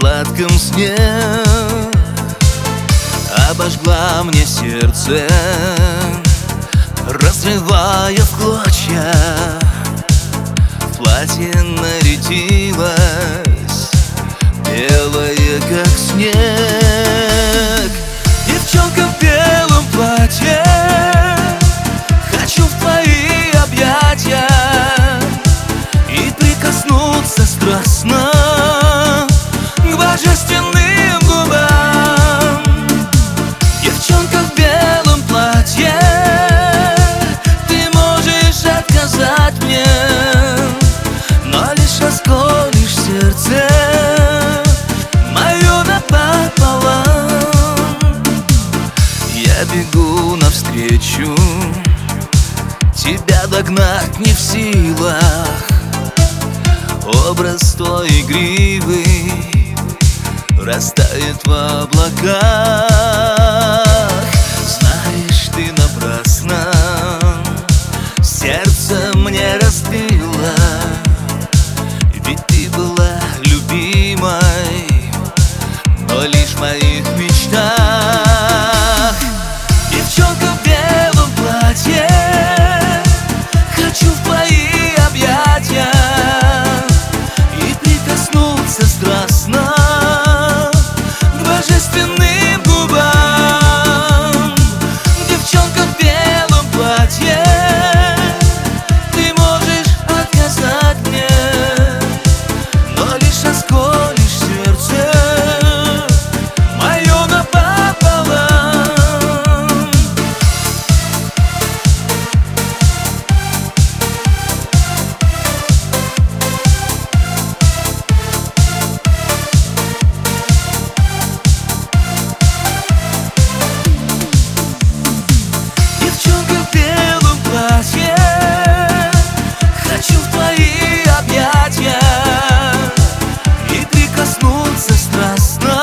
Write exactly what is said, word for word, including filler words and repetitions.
сладком сне обожгла мне сердце, разрывая в клочья. В платье нарядилась, белая как снег. Девчонка в белом платье, хочу в твои объятия и прикоснуться страстно к божественным губам. Девчонка в белом платье, ты можешь отказать мне, но лишь расколешь сердце мое напополам. Я бегу навстречу, тебя догнать не в силах. Образ твой игривый растает в облаках. Знаешь, ты напрасно сердце мне разбила, ведь ты была любимой, но лишь в моих мечтах. Девчонка в белом платье, хочу в твои объятия и прикоснуться страстно к божественным губам. Девчонка в белом платье, ты можешь отказать мне, но лишь расколешь сердце мое напополам. Девчонка в белом платье, хочу в твои объятия и прикоснуться страстно